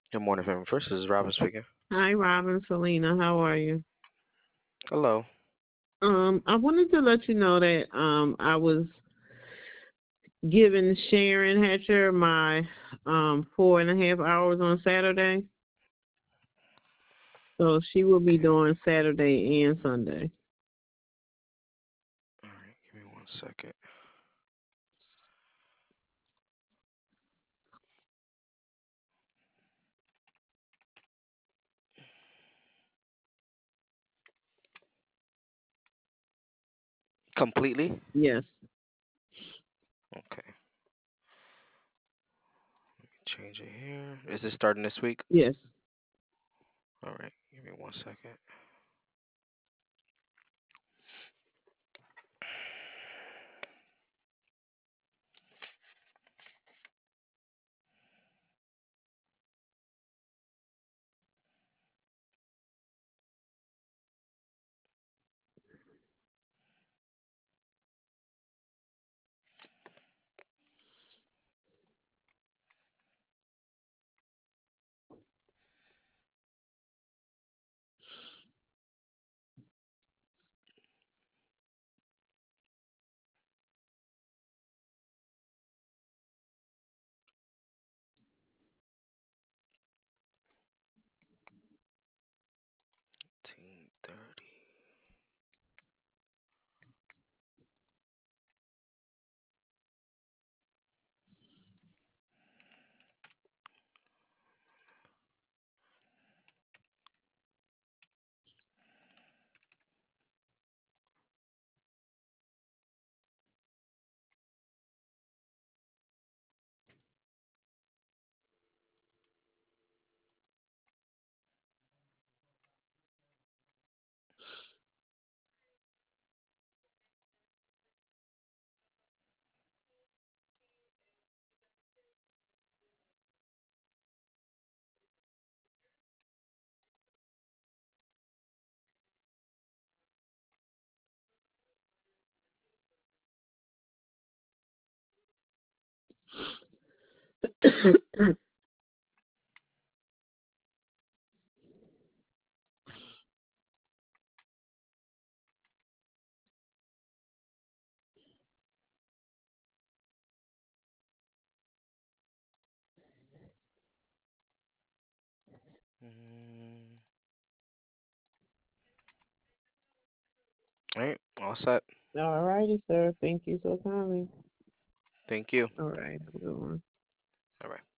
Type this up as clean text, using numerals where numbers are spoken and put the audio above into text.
Good morning, family. First, this is Robin speaking. Hi, Robin, Selena. How are you? Hello. I wanted to let you know that I was giving Sharon Hatcher my 4.5 hours on Saturday, so she will be Okay. doing Saturday and Sunday. All right. Give me 1 second. Completely. Yes, Okay. Change it here. Is this starting this week? yes. All right. Give me 1 second. 18:30. Mm, all right. All set. All righty, sir. Thank you so kindly. Thank you. All right, have a good one. All right.